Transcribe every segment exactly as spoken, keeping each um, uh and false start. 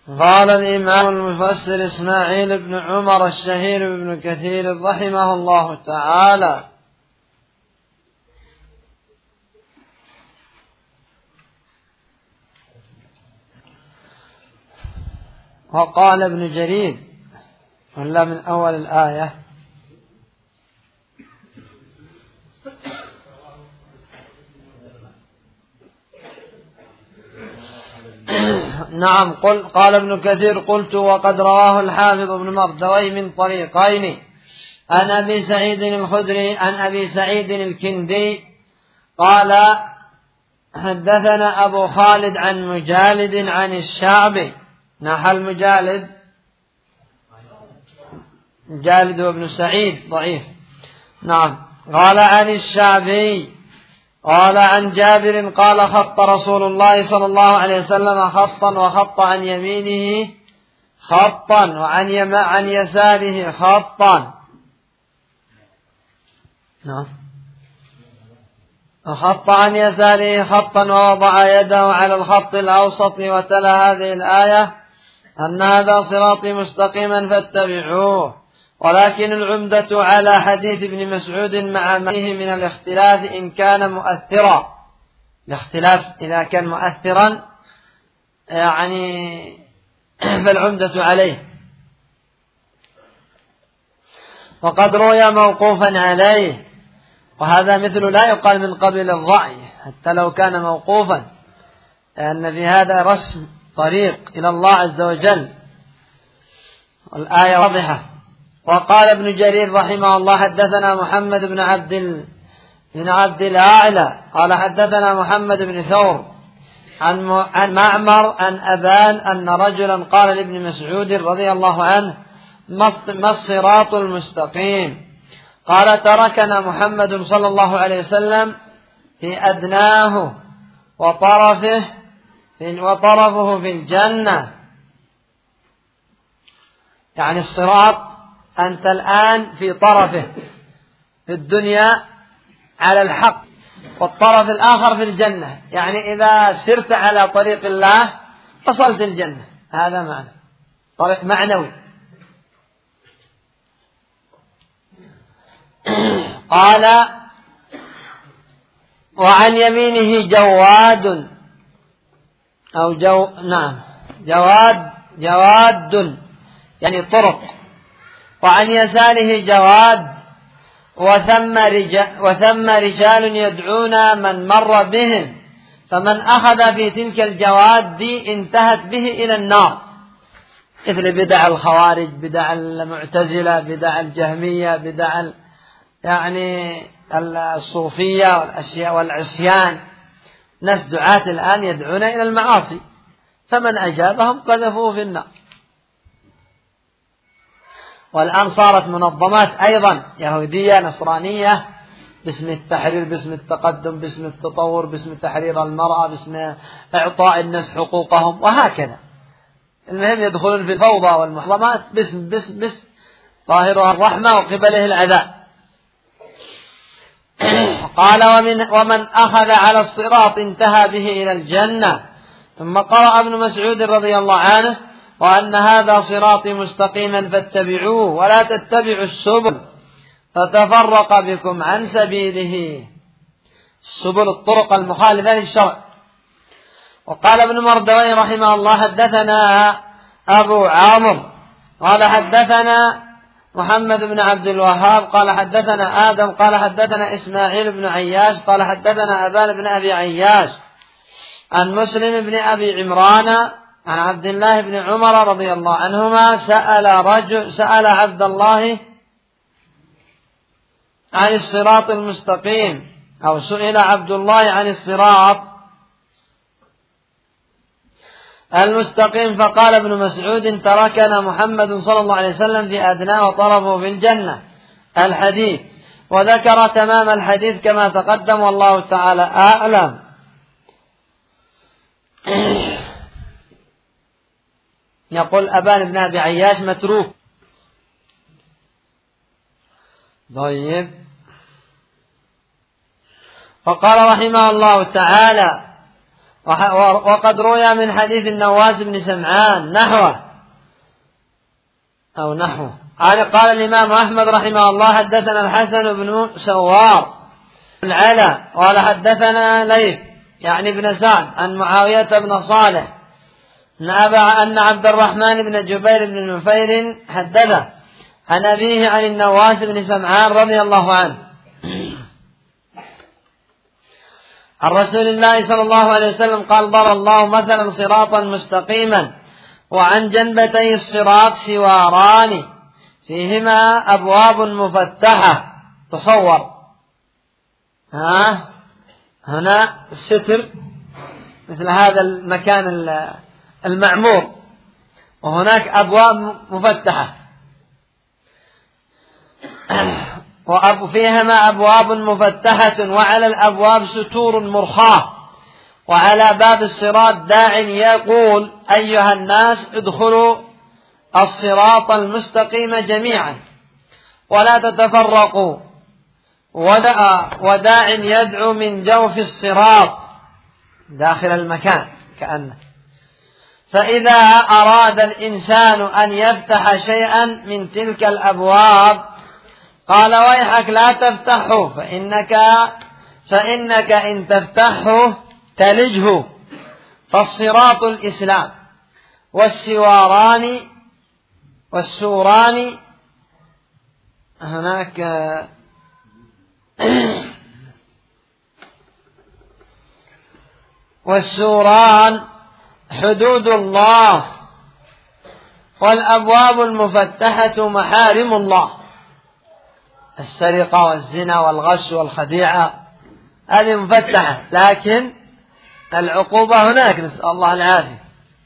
قال الإمام المفسر إسماعيل بن عمر الشهير بن كثير رحمه الله تعالى: وقال ابن جرير ولا من أول الآية؟ نعم. قل قال ابن كثير: قلت وقد رواه الحافظ ابن مردوي من طريقين عن أبي سعيد الخدري عن أبي سعيد الكندي قال: حدثنا أبو خالد عن مجالد عن الشعبي. نحى المجالد مجالد وابن سعيد ضعيف. نعم. قال عن الشعبي قال عن جابر قال: خط رسول الله صلى الله عليه وسلم خطا وخط عن يمينه خطا وعن يم... عن يساره خطا. نعم. وخط عن يساره خطا ووضع يده على الخط الأوسط وتلا هذه الآية: أن هذا صراطي مستقيما فاتبعوه. ولكن العمدة على حديث ابن مسعود مع ما فيه من الاختلاف إن كان مؤثرا. الاختلاف إذا كان مؤثرا يعني فالعمدة عليه. وقد روي موقوفا عليه، وهذا مثل لا يقال من قبل الرأي حتى لو كان موقوفا، لأن في هذا رسم طريق إلى الله عز وجل، والآية واضحة. وقال ابن جرير رحمه الله: حدثنا محمد بن عبد بن عبد الأعلى قال: حدثنا محمد بن ثور عن عن معمر عن أبان أن رجلا قال لابن مسعود رضي الله عنه: ما الصراط المستقيم؟ قال: تركنا محمد صلى الله عليه وسلم في أدناه وطرفه في وطرفه في الجنة. يعني الصراط أنت الآن في طرفه في الدنيا على الحق، والطرف الآخر في الجنة، يعني إذا سرت على طريق الله وصلت الجنة. هذا معنى طريق معنوي. قال: وعن يمينه جواد أو جو نعم جواد جواد يعني طرق، وعن يساره جواد، وثم رجال, وثم رجال يدعون من مر بهم، فمن أخذ في تلك الجواد دي انتهت به إلى النار، مثل بدع الخوارج، بدع المعتزلة، بدع الجهمية، بدع يعني الصوفية والأشياء والعصيان. ناس دعاة الآن يدعون إلى المعاصي، فمن أجابهم قذفوه في النار. والآن صارت منظمات أيضا يهودية نصرانية باسم التحرير، باسم التقدم، باسم التطور، باسم تحرير المرأة، باسم إعطاء الناس حقوقهم، وهكذا. المهم يدخلون في الفوضى والمحرمات باسم باسم باسم ظاهرها الرحمة وقبله العذاب. قال: ومن, ومن أخذ على الصراط انتهى به إلى الجنة. ثم قرأ ابن مسعود رضي الله عنه: وأن هذا صراطي مستقيما فاتبعوه ولا تتبعوا السبل فتفرق بكم عن سبيله. السبل الطرق المخالفة للشرع. وقال ابن مردوي رحمه الله: حدثنا أبو عامر قال: حدثنا محمد بن عبد الوهاب قال: حدثنا آدم قال: حدثنا إسماعيل بن عياش قال: حدثنا أبان بن أبي عياش عن مسلم بن أبي عمران عن عبد الله بن عمر رضي الله عنهما سأل رجل سأل عبد الله عن الصراط المستقيم، أو سئل عبد الله عن الصراط المستقيم، فقال ابن مسعود: تركنا محمد صلى الله عليه وسلم في أدناه وطرفه في الجنة. الحديث. وذكر تمام الحديث كما تقدم، والله تعالى أعلم. يقول أبان بن أبي عياش متروك. طيب. وقال رحمه الله تعالى: وقد روي من حديث النواس بن سمعان نحوه أو نحوه. قال الإمام أحمد رحمه الله حدثنا الحسن بن سوار العلا قال حدثنا ليث يعني بن سعد عن معاوية بن صالح أن عبد الرحمن بن جبير بن نفير حدثه عن أبيه عن النواس بن سمعان رضي الله عنه عن رسول الله صلى الله عليه وسلم قال ضرب الله مثلا صراطا مستقيما وعن جنبتي الصراط سواران فيهما أبواب مفتحة. تصور ها هنا الستر مثل هذا المكان المعمور وهناك أبواب مفتحة وفيهما أبواب مفتحة وعلى الأبواب ستور مرخاة وعلى باب الصراط داع يقول أيها الناس ادخلوا الصراط المستقيم جميعا ولا تتفرقوا وداع يدعو من جوف الصراط داخل المكان كأنه فإذا أراد الإنسان أن يفتح شيئا من تلك الأبواب قال ويحك لا تفتحه فإنك, فإنك إن تفتحه تلجه. فالصراط الإسلام والسواران والسوران هناك والسوران حدود الله والأبواب المفتحة محارم الله. السرقة والزنا والغش والخديعة هذه مفتحة لكن العقوبة هناك نسأل الله العافية.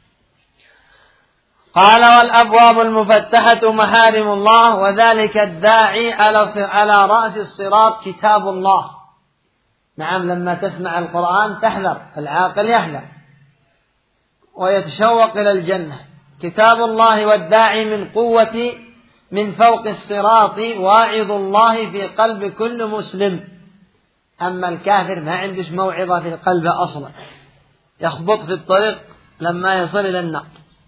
قال والأبواب المفتحة محارم الله وذلك الداعي على رأس الصراط كتاب الله. نعم لما تسمع القرآن تحذر العاقل يحذر ويتشوق إلى الجنة. كتاب الله والداعي من قوة من فوق الصراط واعظ الله في قلب كل مسلم. أما الكافر ما عندش موعظة في قلبه أصلا يخبط في الطريق لما يصل إلى النار.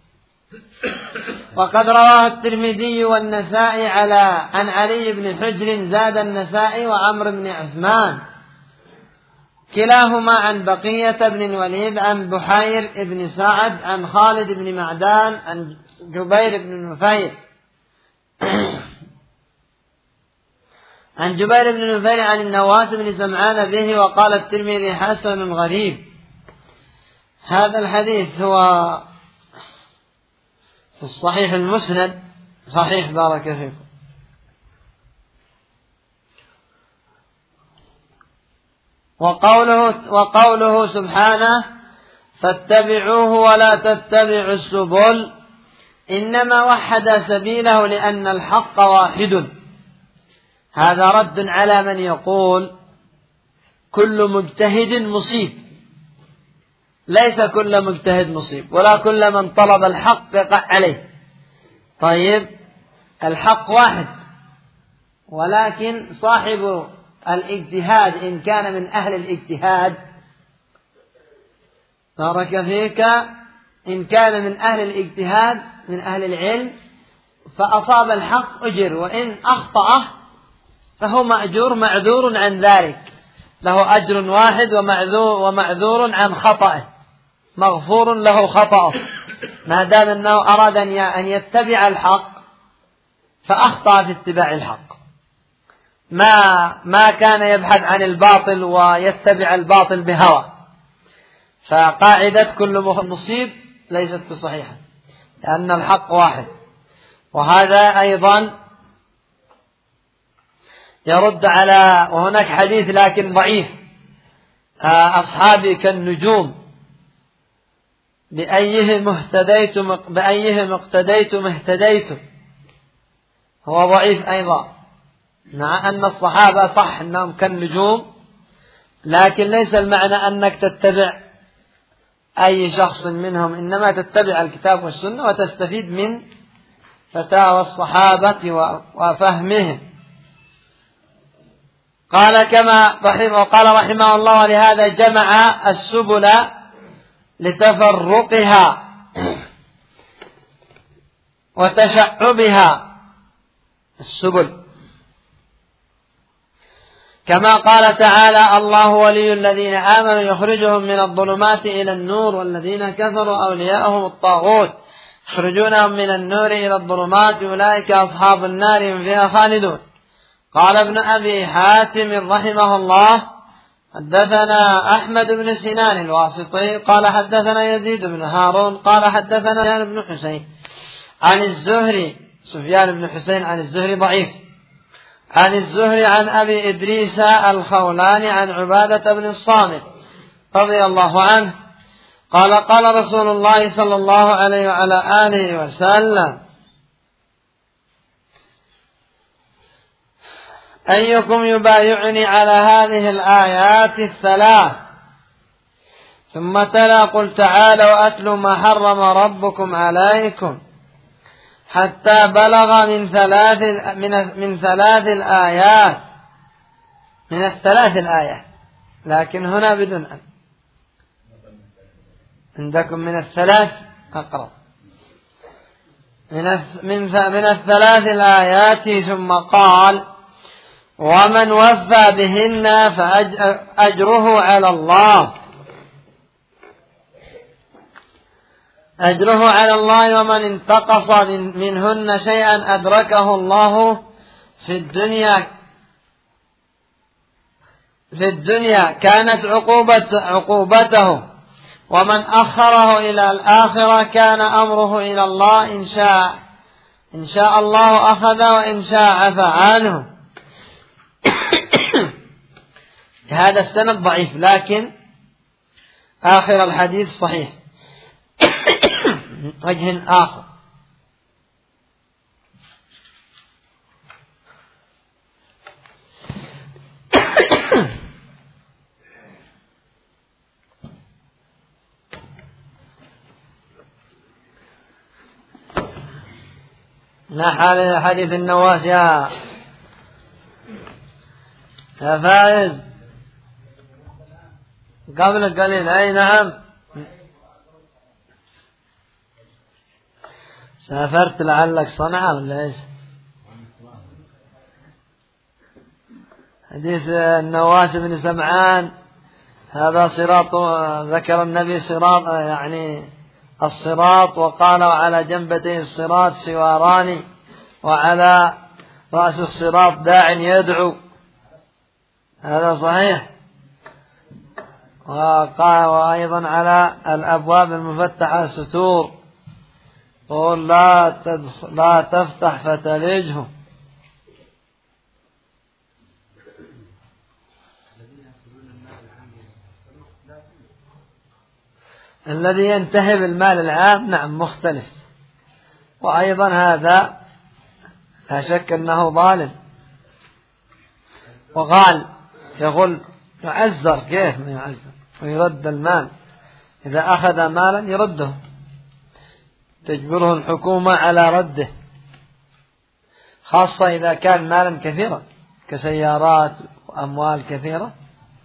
وقد رواه الترمذي والنسائي على عن علي بن حجر زاد النسائي وعمر بن عثمان كلاهما عن بقية بن الوليد عن بحير بن سعد عن خالد بن معدان عن جبير بن نفير عن جبير بن نفير عن النواس بن سمعان به. وقال الترمذي حسن غريب. هذا الحديث هو في الصحيح المسند صحيح بارك فيكم. وقوله, وقوله سبحانه فاتبعوه ولا تتبعوا السبل إنما وحد سبيله لأن الحق واحد. هذا رد على من يقول كل مجتهد مصيب. ليس كل مجتهد مصيب ولا كل من طلب الحق يقع عليه. طيب الحق واحد ولكن صاحب الاجتهاد إن كان من أهل الاجتهاد بارك فيك إن كان من أهل الاجتهاد من أهل العلم فأصاب الحق أجر وإن أخطأه فهو مأجور معذور عن ذلك له أجر واحد ومعذور, ومعذور عن خطأه مغفور له خطأه ما دام أنه أراد أن يتبع الحق فأخطأ في اتباع الحق ما ما كان يبحث عن الباطل ويتبع الباطل بهوى. فقاعدة كل مصيب ليست بصحيحة لأن الحق واحد. وهذا أيضا يرد على وهناك حديث لكن ضعيف أصحابي كالنجوم بأيهم اهتديتم بأيهم اقتديتم اهتديتم هو ضعيف أيضا مع أن الصحابة صح أنهم كالنجوم لكن ليس المعنى أنك تتبع أي شخص منهم إنما تتبع الكتاب والسنة وتستفيد من فتاوى الصحابة وفهمهم. قال كما رحمه وقال رحمه الله لهذا جمع السبل لتفرقها وتشعبها السبل، كما قال تعالى: الله ولي الذين آمنوا يخرجهم من الظلمات إلى النور والذين كفروا أولياءهم الطاغوت يخرجونهم من النور إلى الظلمات أولئك أصحاب النار هم فيها خالدون. قال ابن أبي حاتم رحمه الله: حدثنا أحمد بن سنان الواسطي قال حدثنا يزيد بن هارون قال حدثنا سفيان بن حسين عن الزهري سفيان بن حسين عن الزهري ضعيف عن الزهري عن أبي إدريس الخولاني عن عبادة بن الصامت رضي الله عنه قال: قال رسول الله صلى الله عليه وعلى آله وسلم: أيكم يبايعني على هذه الآيات الثلاث؟ ثم تلا: قل تعالوا أتل ما حرم ربكم عليكم، حتى بلغ من ثلاث من من ثلاث الآيات من الثلاث الآيات، لكن هنا بدون أن. عندكم من الثلاث أقرأ من من من الثلاث الآيات. ثم قال: ومن وفى بهن فأجره على الله أجره على الله ومن انتقص من منهن شيئا أدركه الله في الدنيا في الدنيا كانت عقوبة عقوبته، ومن أخره إلى الآخرة كان أمره إلى الله، إن شاء إن شاء الله أخذ وإن شاء عفى عنه. هذا السند ضعيف، لكن آخر الحديث صحيح وجه آخر. نحن حديث النواس يا يا فائز قبل قليل. أي نعم، سافرت لعلك صنعاء ولا ايش؟ حديث النواس بن سمعان هذا صراط، ذكر النبي صراط يعني الصراط، وقال: وعلى جنبتي الصراط سواران، وعلى رأس الصراط داع يدعو. هذا صحيح. وقال: وأيضا على الأبواب المفتحة ستور، قل لا تدخل لا تفتح فتلجه. الذي ينتهب المال العام نعم مختلف، وأيضا هذا لا شك أنه ظالم، وقال يقول يعذر، كيف ما يعذر ويرد المال؟ إذا أخذ مالا يرده، تجبره الحكومة على رده، خاصة إذا كان مالا كثيرا كسيارات وأموال كثيرة.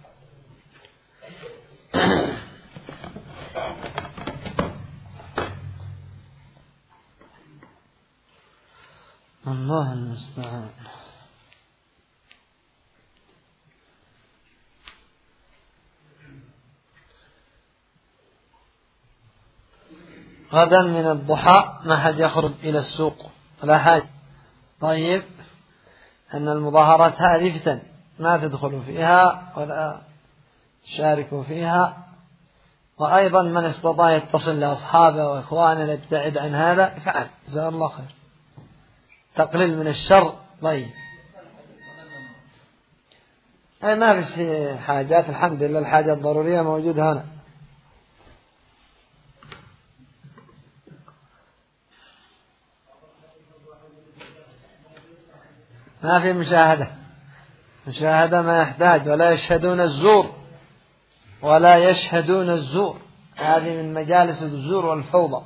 الله المستعان. غدا من الضحى ما حد يخرج إلى السوق ولا حاجة. طيب، أن المظاهرات هذه فتن، ما تدخلوا فيها ولا تشاركوا فيها. وأيضا من استطاع يتصل لأصحابه وإخوانه ليبتعد عن هذا فعل، جزاه الله خير، تقليل من الشر. طيب، أي ما في حاجات، الحمد لله الحاجة الضرورية موجودة هنا. ما في مشاهدة، مشاهدة ما يحتاج، ولا يشهدون الزور ولا يشهدون الزور، هذه من مجالس الزور والفوضى.